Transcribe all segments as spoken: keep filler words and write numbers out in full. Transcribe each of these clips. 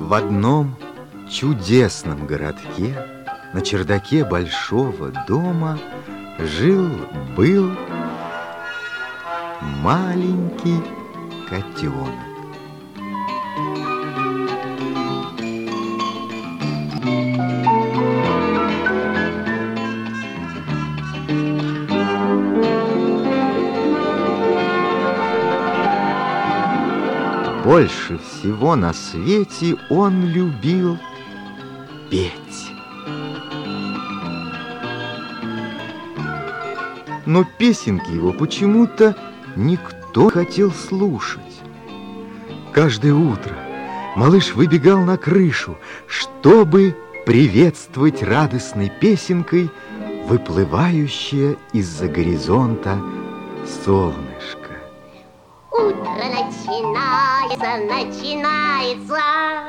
В одном чудесном городке на чердаке большого дома жил-был маленький котенок. Больше всего на свете он любил петь. Но песенки его почему-то никто не хотел слушать. Каждое утро малыш выбегал на крышу, чтобы приветствовать радостной песенкой выплывающее из-за горизонта солнышко. Утро начинается, начинается.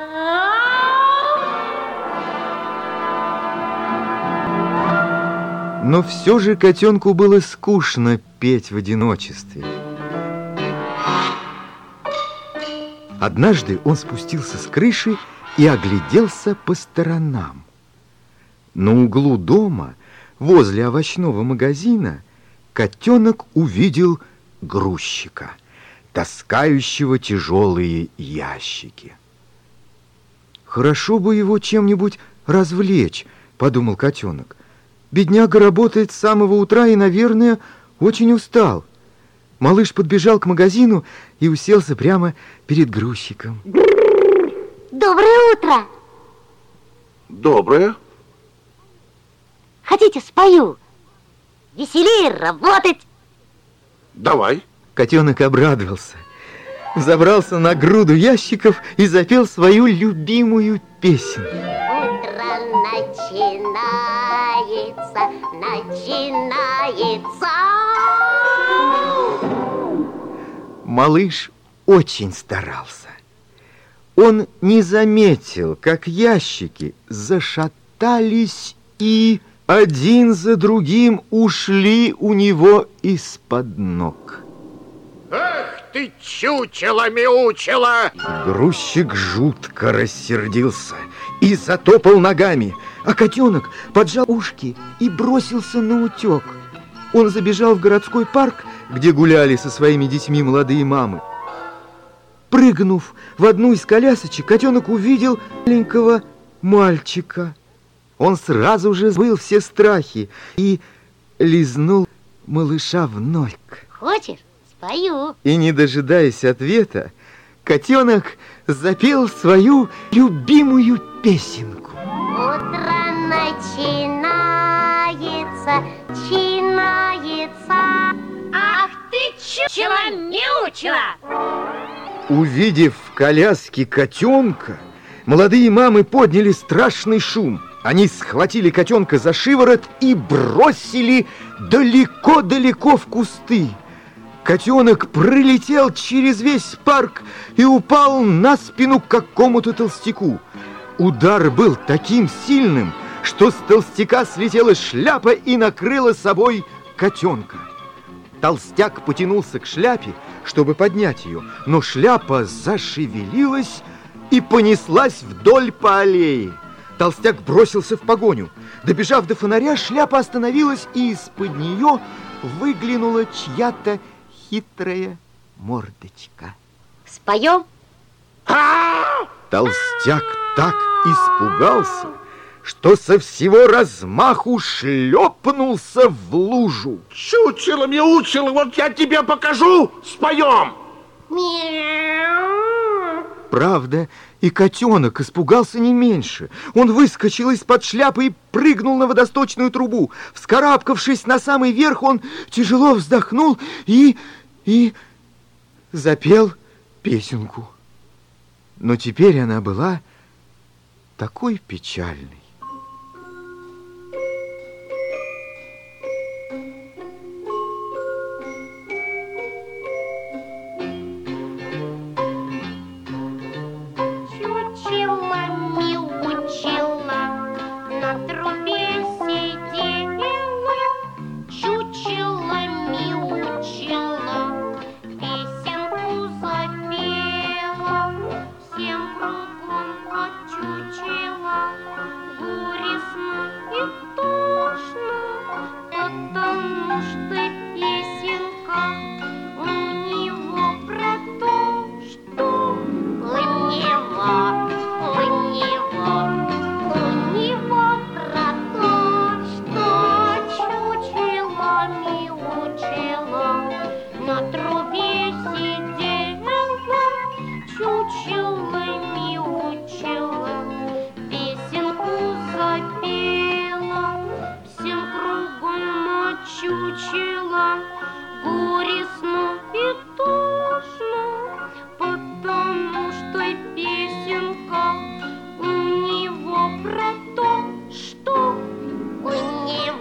Но все же котенку было скучно петь в одиночестве. Однажды он спустился с крыши и огляделся по сторонам. На углу дома, возле овощного магазина, котенок увидел грузчика, таскающего тяжелые ящики. «Хорошо бы его чем-нибудь развлечь», — подумал котенок. «Бедняга работает с самого утра и, наверное, очень устал». Малыш подбежал к магазину и уселся прямо перед грузчиком. Доброе утро! Доброе. Хотите, спою? Веселее работать! Давай. Котенок обрадовался, забрался на груду ящиков и запел свою любимую песенку. Утро начинается, начинается. Малыш очень старался. Он не заметил, как ящики зашатались и один за другим ушли у него из-под ног. Эх ты, чучело-мяучело! Грузчик жутко рассердился и затопал ногами, а котенок поджал ушки и бросился на утек. Он забежал в городской парк, где гуляли со своими детьми молодые мамы. Прыгнув в одну из колясочек, котенок увидел маленького мальчика. Он сразу же забыл все страхи и лизнул малыша в носик. Хочешь, спою? И, не дожидаясь ответа, котенок запел свою любимую песенку. Утро начинается, начинается. Ах ты, чучело-мяучело! Увидев в коляске котенка, молодые мамы подняли страшный шум. Они схватили котенка за шиворот и бросили далеко-далеко в кусты. Котенок пролетел через весь парк и упал на спину к какому-то толстяку. Удар был таким сильным, что с толстяка слетела шляпа и накрыла собой котенка. Толстяк потянулся к шляпе, чтобы поднять ее, но шляпа зашевелилась и понеслась вдоль по аллее. Толстяк бросился в погоню. Добежав до фонаря, шляпа остановилась, и из-под нее выглянула чья-то хитрая мордочка. Споем? Толстяк так испугался, что со всего размаху шлепнулся в лужу. Чучело-мяучело, вот я тебе покажу, споем. Мяу. Правда, и котенок испугался не меньше. Он выскочил из-под шляпы и прыгнул на водосточную трубу. Вскарабкавшись на самый верх, он тяжело вздохнул и... и запел песенку. Но теперь она была такой печальной. Чучело-мяучело на трубе сидела, чучело-мяучело песенку запела, всем кругом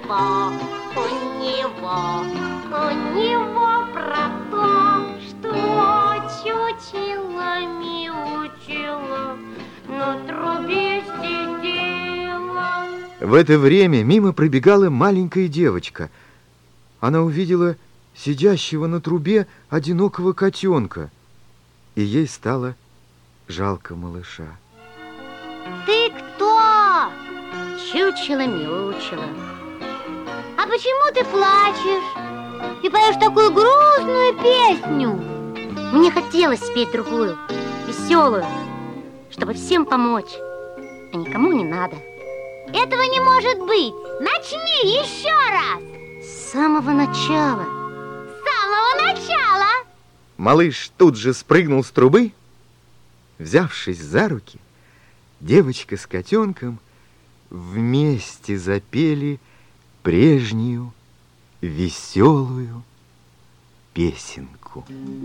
него, у него, у него про то, что чучелами учила, на трубе сидела. В это время мимо пробегала маленькая девочка. Она увидела сидящего на трубе одинокого котенка, и ей стало жалко малыша. Ты кто? Чучело-мяучело. А почему ты плачешь и поешь такую грустную песню? Мне хотелось спеть другую, веселую, чтобы всем помочь, а никому не надо. Этого не может быть. Начни еще раз. С самого начала. С самого начала. Малыш тут же спрыгнул с трубы. Взявшись за руки, девочка с котенком вместе запели прежнюю веселую песенку.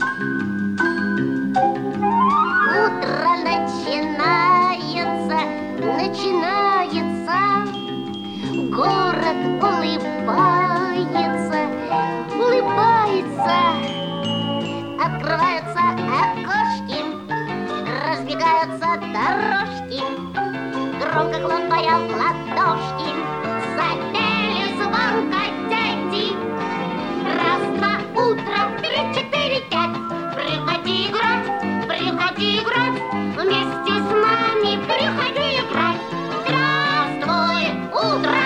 Утро начинается, начинается, город улыбается, улыбается, открываются окошки, разбегаются дорожки, громко хлопая в ладошки, запели звонко дети. Раз, два, утро, три, четыре, пять, приходи играть, приходи играть, вместе с нами приходи играть. Здравствуй, утро!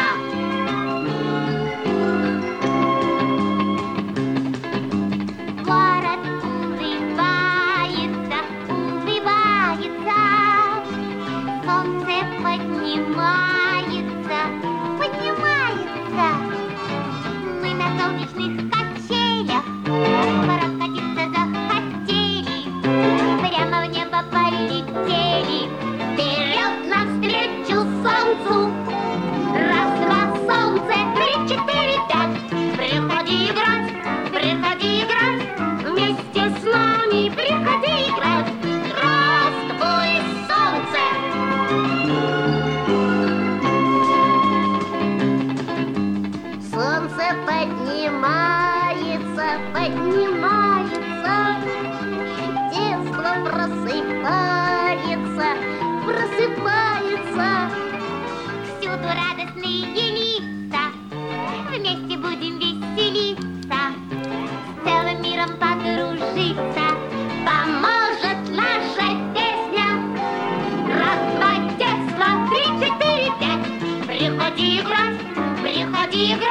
Город улыбается, улыбается, солнце поднимается, поднимается. Мы на солнечных качелях прокатиться захотели, прямо в небо полетели, вперед навстречу солнцу. Раз, два, солнце, три, четыре, пять, приходи играть, приходи играть, вместе с нами приходи играть. Здравствуй, солнце! Солнце поднимается, поднимается, детство просыпается, просыпается. Всюду радостные лица, вместе будем веселиться, с целым миром подружиться поможет наша песня. Раз, два, детство, три, четыре, пять, приходи играть, приходи играть.